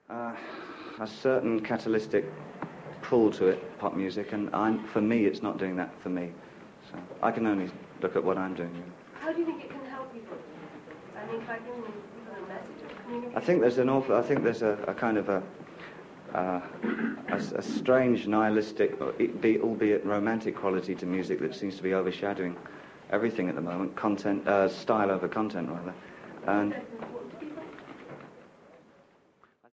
Uh, a certain catalytic pull to it, pop music, and for me, it's not doing that for me. So I can only look at what I'm doing. How do you think it can help people? I think by giving people a message of communication. I think there's a kind of a strange nihilistic, albeit romantic quality to music that seems to be overshadowing everything at the moment. Style over content, rather. And That's an important